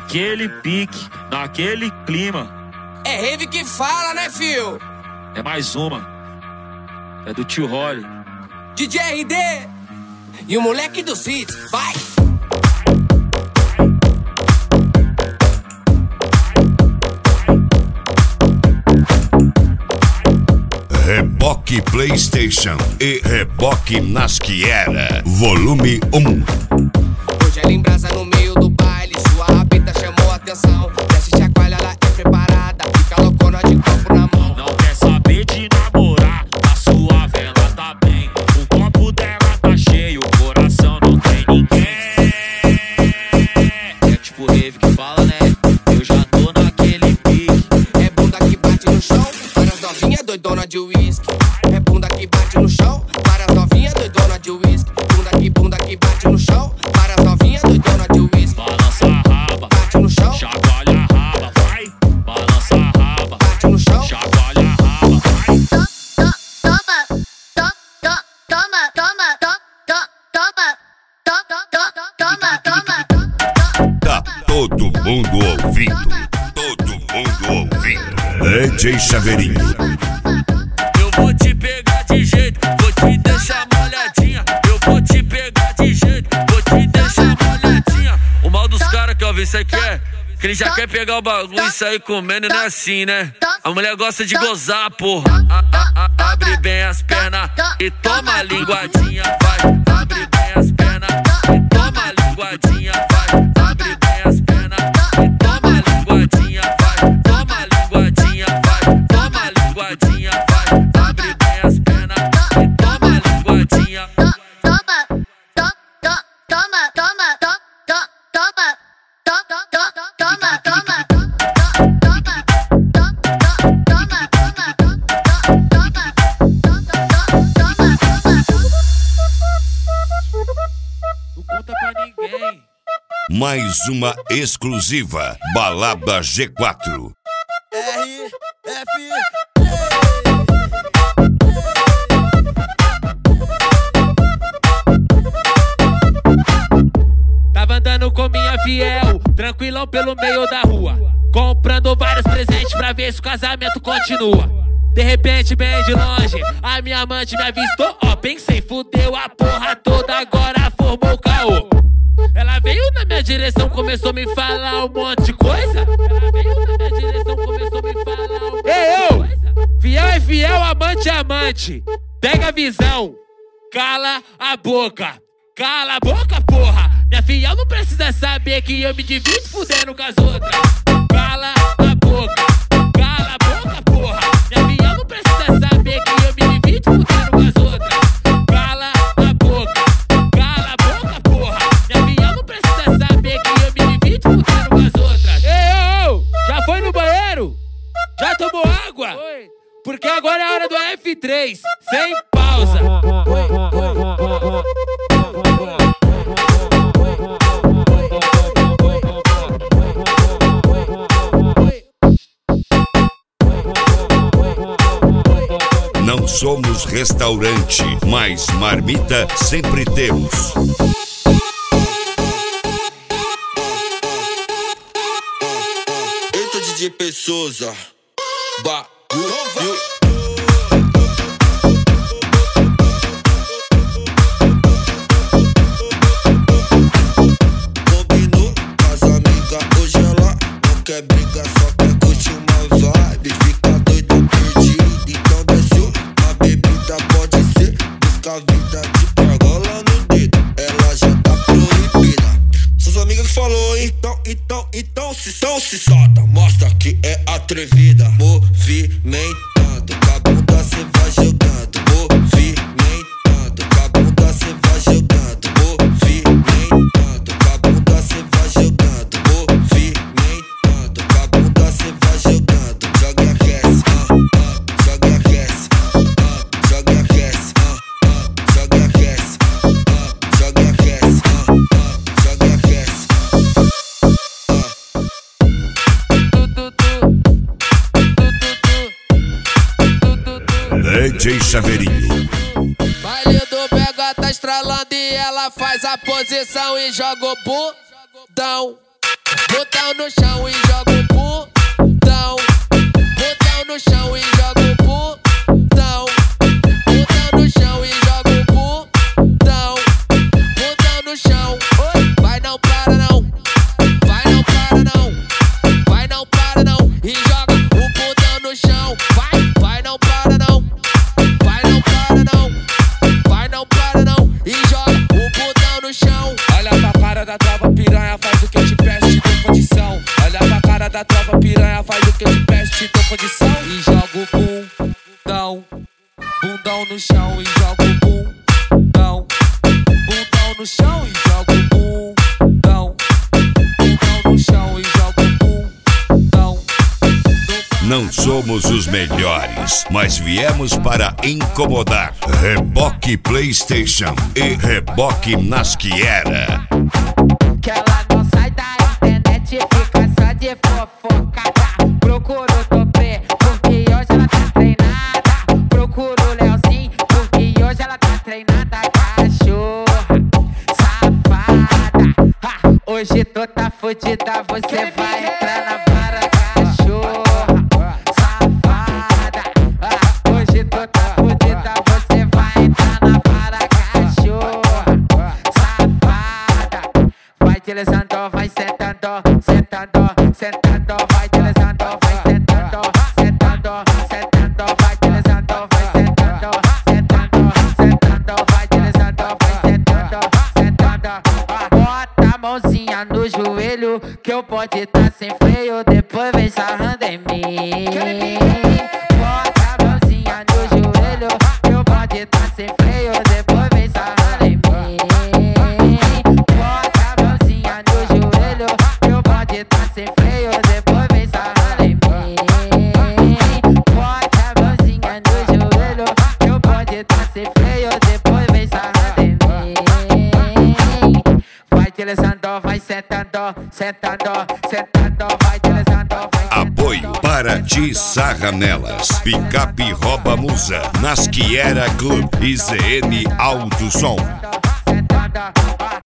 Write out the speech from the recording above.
naquele pique, naquele clima. É rave que fala, né, fio? É mais uma. É do tio Holly. DJ RD e o moleque do Cid, vai! Reboque PlayStation e Reboque Nasquiera, volume 1. Hoje ela embrasa no meio do baile, sua rabeta chamou a atenção. Desce chacoalha, ela é preparada, fica loucona de copo na mão. Não quer saber de namorar, a sua vela tá bem. O copo dela tá cheio, o coração não tem ninguém. É tipo rave que fala, né? Eu já tô naquele pique. É bunda que bate no chão, várias novinhas doidona de uísque. É bunda que bate no chão, várias novinhas doidona de uísque. Bunda que bate no chão, várias novinhas doidona de uísque. Balança a raba, bate no chão, chacoalha a raba, vai. Balança a raba, bate no chão, chacoalha a raba, vai. Tá todo mundo ouvindo, todo mundo ouvindo. DJ Chaveirinho. Eu vou te pegar de jeito, vou te deixar molhadinha. Eu vou te pegar de jeito, vou te deixar molhadinha. O mal dos caras que eu vi, cê quer? Que ele já quer pegar o bagulho e sair comendo, não é assim, né? A mulher gosta de gozar, porra. Abre bem as pernas e toma a linguadinha, vai. Abre bem as pernas e toma a linguadinha, vai. Abre bem as pernas e toma a linguadinha, vai. Toma a linguadinha, vai. Toma a linguadinha, vai. Abre bem as pernas e toma a linguadinha. Não conta pra ninguém. Mais uma exclusiva, Balada G4. Tava andando com minha fiel, tranquilão pelo meio da rua, comprando vários presentes pra ver se o casamento continua. De repente, bem de longe, a minha amante me avistou. Ó, pensei, fudeu a porra toda, agora formou o caô. Ela veio na minha direção, começou a me falar um monte de coisa. Ela veio na minha direção, começou a me falar um monte de coisa. Fiel é fiel, amante é amante. Pega a visão, cala a boca. Cala a boca, porra. Minha fiel não precisa saber que eu me divido fudendo com as outras. Cala a boca. Cala a boca, porra. Minha fiel não precisa saber que eu me divido fudendo com as outras. Cala a boca. Cala a boca, porra. Minha fiel não precisa saber que eu me divido fudendo com as outras. Ei, ô, já foi no banheiro? Já tomou água? Porque agora é a hora do F3, sem pausa. Não somos restaurante, mas marmita sempre temos. Eita, DJ Pessoa, bagulho. Combinou com as amigas, hoje ela não quer briga, só quer curtir uma vibe. Fica doida, perdida, então desceu. A bebida pode ser, busca a vida de pagola no dedo. Ela já tá proibida. Suas amigas que falou, então se solta. Mostra que é atrevida. Movimentando, com a bunda cê vai jogando. Movimentando, com a bunda cê vai jogando. Movimentando, com a bunda cê vai jogando. Movimentando, com a bunda cê vai jogando. Joga e aquece, joga e aquece, joga e aquece, joga e aquece, joga e aquece, joga e aquece. DJ Chaveirinho. baile do Pega tá estralando e ela faz a posição e joga o bundão. botão no chão e joga o botão. Botão no chão e joga o botão. Botão no chão e joga o botão. Botão no chão, vai não para não. Vai não para não. Vai não para não. E joga o botão no chão. Vai não para não. Vai não para não. Vai não para não. E joga o botão no chão. Olha pra cara da tropa piranha, faz o que eu te peço, te dou condição. Olha pra cara da tropa piranha, faz o que eu te peço, te dou condição. E joga o bundão, bundão no chão. E joga o bundão, bundão no chão. E joga o bundão, bundão no chão. E joga o bundão. Não somos os melhores, mas viemos para incomodar. Reboque PlayStation e Reboque Nasquiera. Que ela não sai da internet e fica só de fofoca. Procuro o Topê, porque hoje ela tá treinada. Procuro o Leozinho, porque hoje ela tá treinada. Cachorra, safada, hoje tu tá fudida, você vai entrar na vara. Cachorra, safada, hoje tu tá fudida, você vai entrar na vara. Cachorra, safada, vai deslizando, vai sentando, sentando, sentando, vai deslizando, vai sentando, sentando, sentando, vai deslizando, vai sentando, sentando, sentando, vai deslizando, vai sentando, sentando. Bota a mãozinha no joelho, que eu pode tá sem freio, depois vem sarrando em mim. Bota a mãozinha no joelho, que eu pode tá sem freio, depois vem sarrando em mim. Bota a mãozinha no joelho, que eu pode tá sem freio, depois vem sarrando em mim. Bota a mãozinha no joelho, que eu pode tá sem freio, depois vem sarrando em mim. Vai deslizando, vai sentando, sentando, sentando, vai deslizando, vai sentando. Apoio para Ti Sarra Nelas, Picape Rouba Musa, Nasquiera Club e ZN Alto Som. Sentando,